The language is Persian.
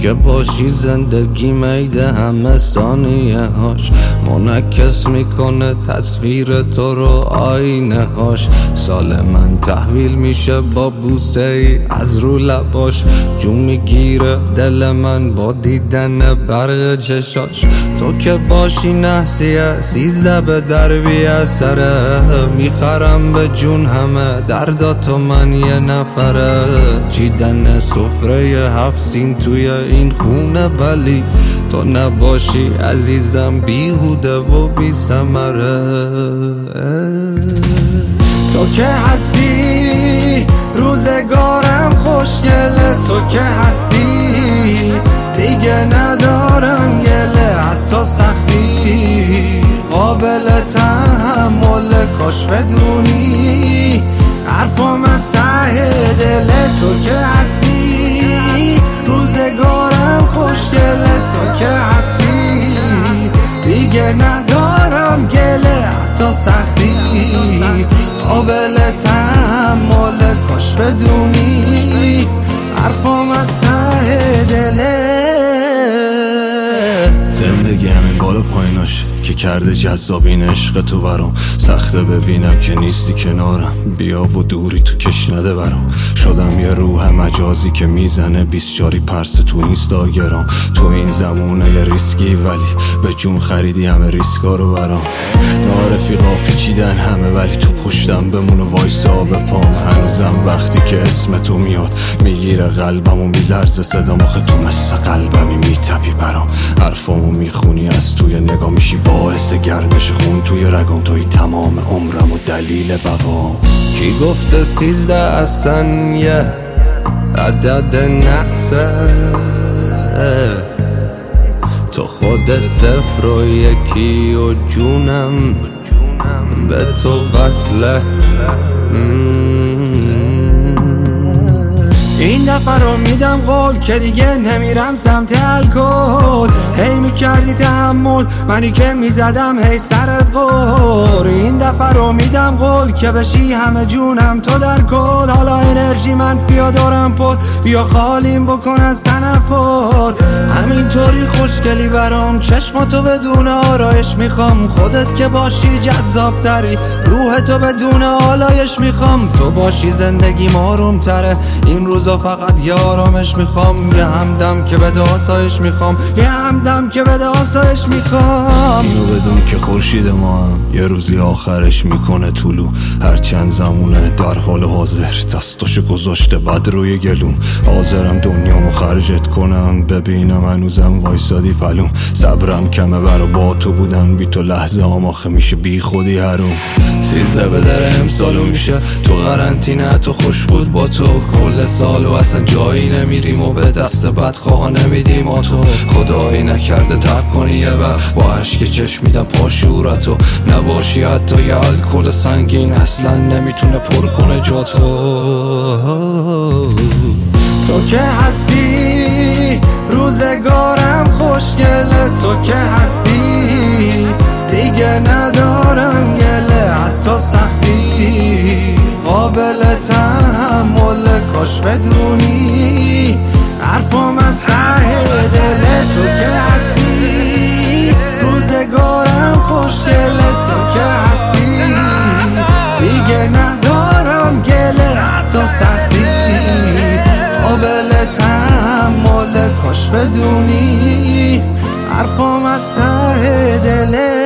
که باشی زندگی میده همه ثانیه هاش منعکس میکنه تصویر تو رو آینه هاش. سال من تحویل میشه با بوسه ای از رو لباش، جون میگیره دل من با دیدن برق چشاش. تو که باشی نحسیه 13 به دربی اثره، میخرم به جون همه درداتو من یه نفره. چیدن سفره 7 سین توی این خونه ولی تو نباشی عزیزم بیهوده و بی ثمره. تو که هستی روزگارم خوشگله، تو که هستی دیگه ندارم گله. حتی سختی قابل تحمل، کاش بدونی حرفم از ته دله. تو که هستی روزگارم خوشگله، تو که هستی دیگه ندارم گله. حتی سختی قابل تحمل، کاش بدونی حرفم از ته دله. زندگی همین بالا پاییناش که کرده جذاب این عشق تو برام. سخته ببینم که نیستی کنارم، بیا و دوری تو کش نده برام. شدم یه روح مجازی که میزنه 20 جاری پرس تو اینستاگرام. تو این زمونه یه ریسکی ولی به جون خریدی همه ریسکا رو برام. نارفیقا پیچیدن همه ولی تو پشتم بمون و وایسا به پام. هنوزم وقتی که اسم تو میاد میگیره قلبم و میلرزه صدام. آخه تو مثل قلبمی میتپی برام، حرفامو میخونی از توی نگاه میشی باعث گردش خون توی رگام. توی تمام عمرم و دلیل بقام. کی گفته 13 اصلا یه عدد نحسه؟ تو خودت 0 و 1 و جونم به تو وصله. این دفعه رو میدم قول که دیگه نمیرم سمت الکل. هی میکردی تحمل منی که میزدم هی سرت غور. این دفعه رو میدم قول که بشی همه جونم تو در کل. حالا انرژی منفیا دارم پر، بیا خالیم بکن از تنفر. همینطوری خوشگلی برام، چشماتو بدون آرایش میخوام. خودت که باشی جذاب تری، روح تو بدون آلایش میخوام. تو باشی زندگی آروم تره، این روزا فقط یه آرامش میخوام. یه همدم که بده آسایش میخوام، یه همدم که بده آسایش میخوام. اینو بدون که خورشید ما هم یه روزی آخرش میکنه طلوع. هر چند زمونه در حال حاضر دستاشو گذاشته بد روی گلوم. حاضرم دنیامو خرجت کنم ببینم هنوزم وایسادی پلوم. صبرم کمه برا با تو بودن، بی تو لحظه هم آخه میشه بی خودی حروم. 13 به در امسالو میشه تو قرنطینه، تو خوش بود با تو کل سال و اصلا جایی نمیریم و به دست بدخواه نمیدیم. و تو خدایی نکرده تب کنی یه وقت با عشق چشم میدم پاشورتو. نباشی حتی یه الکل سنگین اصلا نمیتونه پر کنه جاتو. تو که هستی روزگارم خوشگله، تو که هستی دیگه ندارم گله. حتی سختی قابل تحمل، کاش بدونی حرفم از ته دله. تو که هستی روزگارم خوشگله، تو که هستی دیگه ندارم گله. حتی سختی قابل تحمل، کاش بدونی حرفم از ته دله.